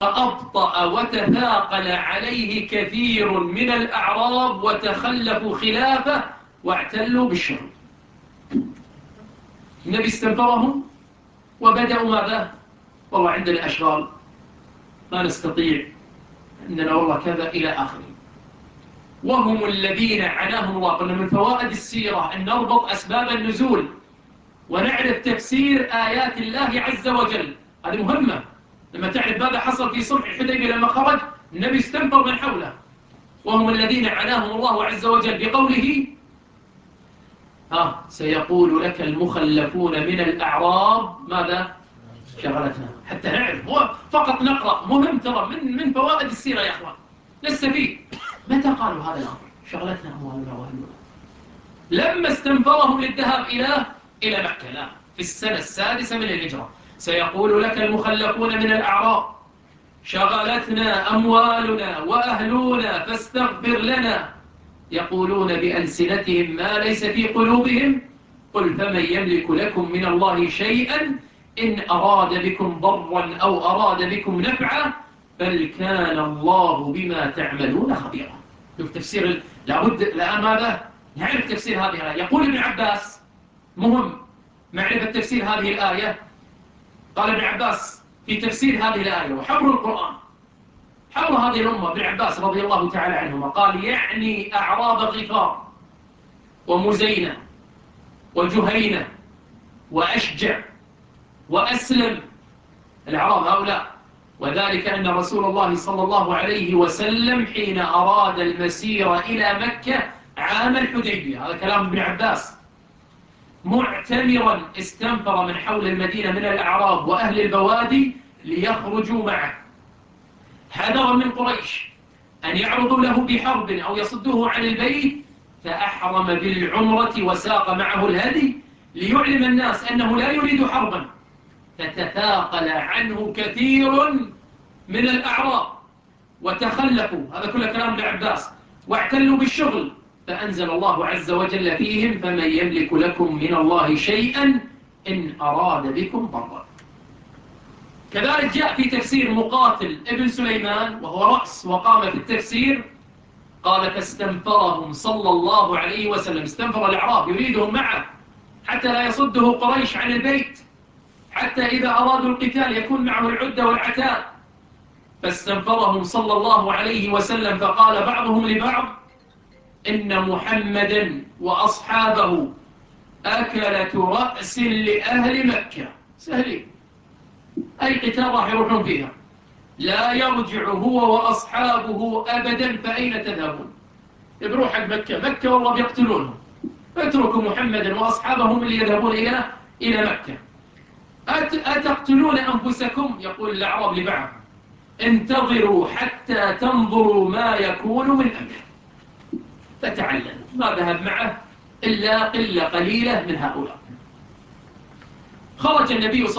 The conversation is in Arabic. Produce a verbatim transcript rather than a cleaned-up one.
فأبطأ وتثاقل عليه كثير من الأعراب وتخلفوا خلافه واعتلوا بالشر. النبي استنفرهم وبدأوا ماذا؟ والله عندنا أشغال ما نستطيع، عندنا والله كذا إلى آخره. وهم الذين عناهم الله. قلنا من فوائد السيرة أن نربط أسباب النزول ونعرف تفسير آيات الله عز وجل، هذه مهمة. لما تعرف ماذا حصل في صلح الحديبية لما خرج النبي استنفر من حوله. وهم الذين عناهم الله عز وجل بقوله ها سيقول لك المخلفون من الأعراب ماذا شغلتنا، حتى نعرف. هو فقط نقرأ، مهم ترى، من من فوائد السيرة يا أخوان نستفيد. متى قالوا هذا الأمر؟ شغلتنا أموالنا وأهلنا. لما استنفرهم للذهاب إلى إلى مكة، لا، في السنة السادسة من الهجرة. سيقول لك المخلفون من الأعراب شغلتنا أموالنا وأهلنا فاستغفر لنا، يقولون بألسنتهم ما ليس في قلوبهم، قل فمن يملك لكم من الله شيئا إن أراد بكم ضرا أو أراد بكم نفعا بل كان الله بما تعملون خبيرا. شوف تفسير، لابد الآن ماذا نعرف تفسير هذه الآية. يقول ابن عباس، مهم معرفة تفسير هذه الآية. قال ابن عباس في تفسير هذه الآية وحبر القرآن، حبر هذه الأمة، ابن عباس رضي الله تعالى عنهما قال يعني أعراب غفار ومزينة وجهينة وأشجع وأسلم، الأعراب هؤلاء. وذلك أن رسول الله صلى الله عليه وسلم حين أراد المسير إلى مكة عام الحديبية، هذا كلام ابن عباس، معتمرا استنفر من حول المدينة من الأعراب وأهل البوادي ليخرجوا معه، حذرا من قريش أن يعرضوا له بحرب أو يصدوه عن البيت، فأحرم بالعمرة وساق معه الهدي ليعلم الناس أنه لا يريد حربا. فتثاقل عنه كثير من الأعراب وتخلفوا، هذا كله كلام ابن عباس، واعتلوا بالشغل، فأنزل الله عز وجل فيهم فمن يملك لكم من الله شيئا إن أراد بكم ضرا. كذلك جاء في تفسير مقاتل ابن سليمان وهو رأس وقام في التفسير، قال فاستنفرهم صلى الله عليه وسلم، استنفر الأعراب يريدهم معه حتى لا يصده قريش عن البيت، حتى إذا أرادوا القتال يكون معه العدة والعتاد. فاستنفرهم صلى الله عليه وسلم فقال بعضهم لبعض إن محمدا وأصحابه أكلة رأس لأهل مكة، سهلين، أي قتال راح يروحون فيها، لا يرجع هو وأصحابه أبدا، فأين تذهبون؟ يبروا حق مكة، مكة والله بيقتلونهم، اتركوا محمدا وأصحابهم اللي يذهبون إلى إلى مكة. أتقتلون أنفسكم؟ يقول الأعراب لبعض انتظروا حتى تنظروا ما يكون من أمر. فتعلم، ما ذهب معه إلا قلة قليلة من هؤلاء. خرج النبي صلى